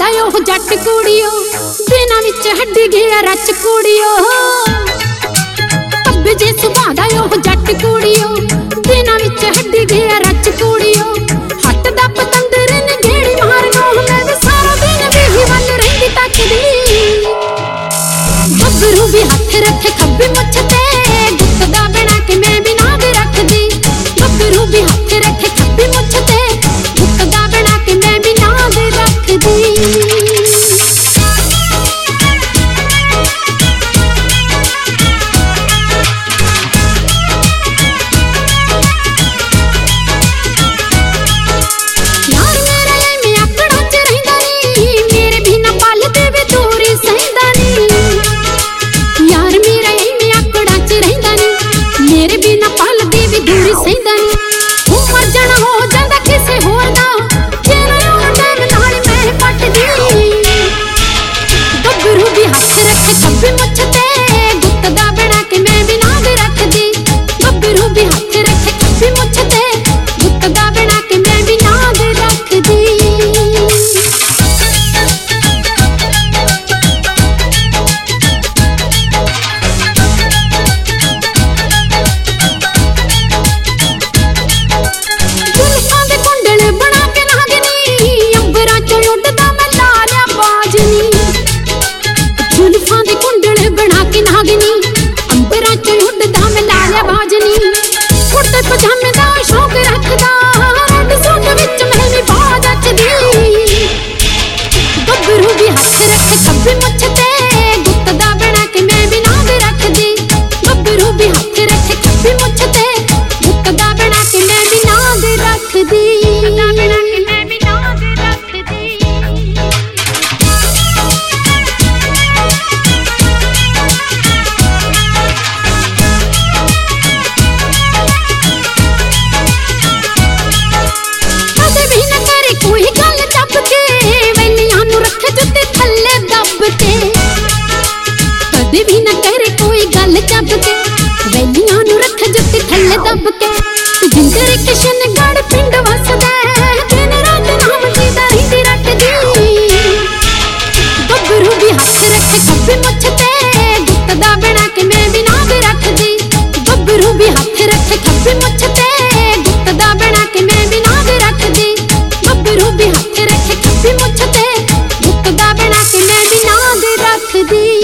सुभादा ओह जट कुड़ियो दिना विच हड्डी गया रच कुड़ियो तब जे सुभादा ओह जट कुड़ियो दिना विच हड्डी गया रच कुड़ियो हट दा पतंदर ने घेड़ी मारनो मैं भी सारा दिन भी वल रही तकदी गबरू भी हाथ रखे खब्बी मुछ ते गुत्त दा बना के मैं भी नाग रखदी गबरू भी हाथ रखे खब्बी मुछ ते गुत्त दा बना के मैं भी नाग रखदी। दब के जिंदर किशन गढ़ पिंड वसदा दिन रात नाम जीदा रहिंदी रटदी गबरू भी हाथ रखे खब्बी मुछ ते गुत्त दा बना के मैं भी नाग रखदी गबरू भी हाथ रखे खब्बी मुछ ते गुत्त दा बना के मैं भी नाग रखदी गबरू भी हाथ रखे खब्बी मुछ ते गुत्त दा बना के मैं भी नाग रखदी।